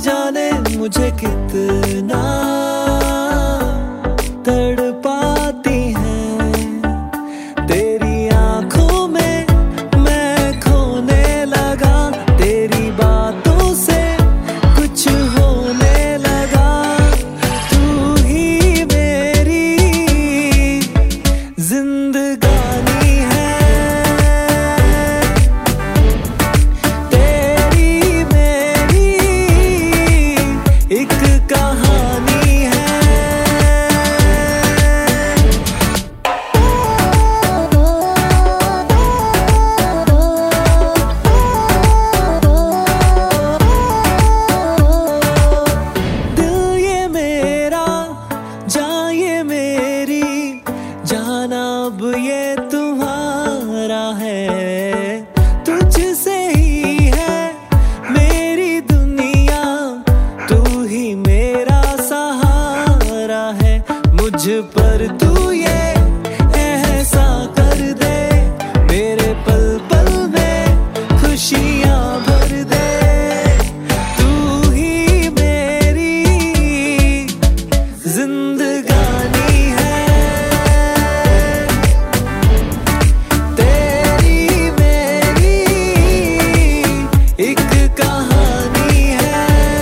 जाने मुझे कितना तड़पाती हैं तेरी आंखों में मैं खोने लगा, तेरी बातों से कुछ होने लगा। तू ही मेरी जिंदगानी है, तेरी मेरी एक कहानी है। दिल ये मेरा, जान ये मेरी, जाना अब ये तुम्हारा है। तुझसे ही है मेरी दुनिया, तू ही मेरा सहारा है। मुझ पर तू ये ऐसा कर दे, मेरे पल पल में खुशियां भर दे। तू ही मेरी जिंदगानी है, तेरी मेरी एक कहानी है।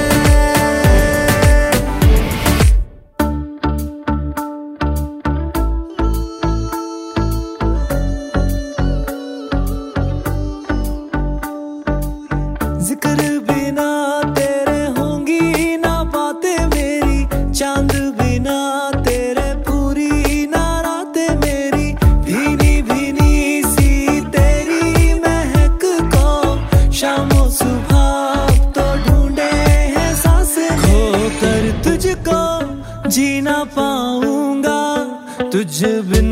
जिक्र बिना तेरे होंगी ना बातें मेरी, चांद बिना तेरे पूरी ना रातें मेरी। भीनी भीनी सी तेरी महक को शामों सुबह तो ढूंढे हैं सांसें, खोकर तुझको जी ना पाऊंगा तुझ बिन।